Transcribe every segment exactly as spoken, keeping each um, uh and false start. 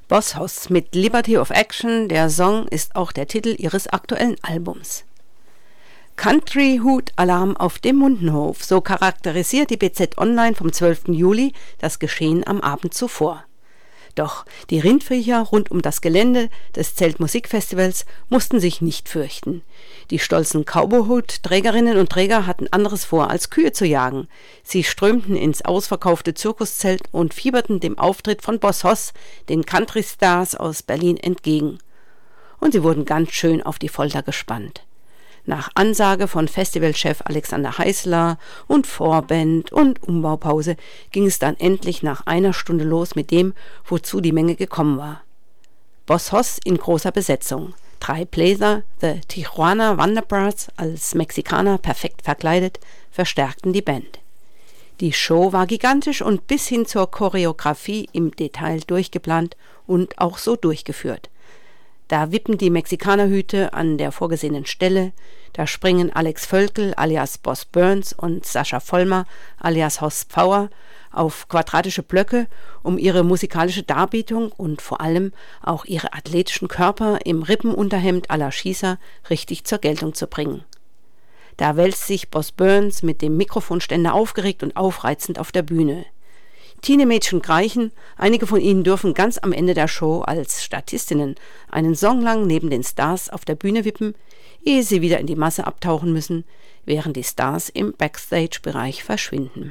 Boss Hoss mit Liberty of Action, der Song ist auch der Titel ihres aktuellen Albums. Country-Hut-Alarm auf dem Mundenhof, so charakterisiert die B Z Online vom zwölften Juli das Geschehen am Abend zuvor. Doch die Rindviecher rund um das Gelände des Zeltmusikfestivals mussten sich nicht fürchten. Die stolzen Cowboy-Hut-Trägerinnen und Träger hatten anderes vor, als Kühe zu jagen. Sie strömten ins ausverkaufte Zirkuszelt und fieberten dem Auftritt von Boss Hoss, den Country-Stars aus Berlin, entgegen. Und sie wurden ganz schön auf die Folter gespannt. Nach Ansage von Festivalchef Alexander Heißler und Vorband und Umbaupause ging es dann endlich nach einer Stunde los mit dem, wozu die Menge gekommen war. Boss Hoss in großer Besetzung. Drei Bläser, The Tijuana Wonderbirds, als Mexikaner perfekt verkleidet, verstärkten die Band. Die Show war gigantisch und bis hin zur Choreografie im Detail durchgeplant und auch so durchgeführt. Da wippen die Mexikanerhüte an der vorgesehenen Stelle, da springen Alex Völkel alias Boss Burns und Sascha Vollmer alias Hoss Pfauer auf quadratische Blöcke, um ihre musikalische Darbietung und vor allem auch ihre athletischen Körper im Rippenunterhemd à la Schießer richtig zur Geltung zu bringen. Da wälzt sich Boss Burns mit dem Mikrofonständer aufgeregt und aufreizend auf der Bühne. Teenmädchen kreichen, einige von ihnen dürfen ganz am Ende der Show als Statistinnen einen Song lang neben den Stars auf der Bühne wippen, ehe sie wieder in die Masse abtauchen müssen, während die Stars im Backstage-Bereich verschwinden.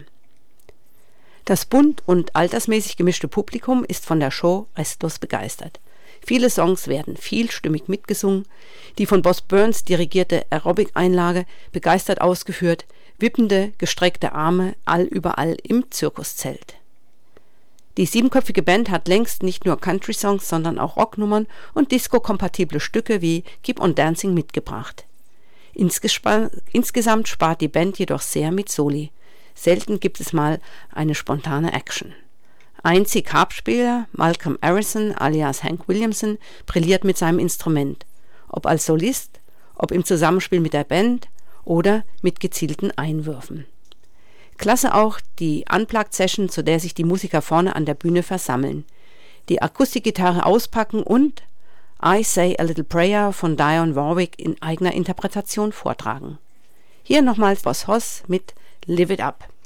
Das bunt und altersmäßig gemischte Publikum ist von der Show restlos begeistert. Viele Songs werden vielstimmig mitgesungen, die von Boss Burns dirigierte Aerobic-Einlage begeistert ausgeführt, wippende, gestreckte Arme allüberall im Zirkuszelt. Die siebenköpfige Band hat längst nicht nur Country-Songs, sondern auch Rocknummern und disco-kompatible Stücke wie Keep on Dancing mitgebracht. Insgespa- insgesamt spart die Band jedoch sehr mit Soli. Selten gibt es mal eine spontane Action. Einzig Harpspieler Malcolm Arison alias Hank Williamson brilliert mit seinem Instrument, ob als Solist, ob im Zusammenspiel mit der Band oder mit gezielten Einwürfen. Klasse auch die Unplugged-Session, zu der sich die Musiker vorne an der Bühne versammeln, die Akustikgitarre auspacken und I Say a Little Prayer von Dionne Warwick in eigener Interpretation vortragen. Hier nochmals Boss Hoss mit Live It Up.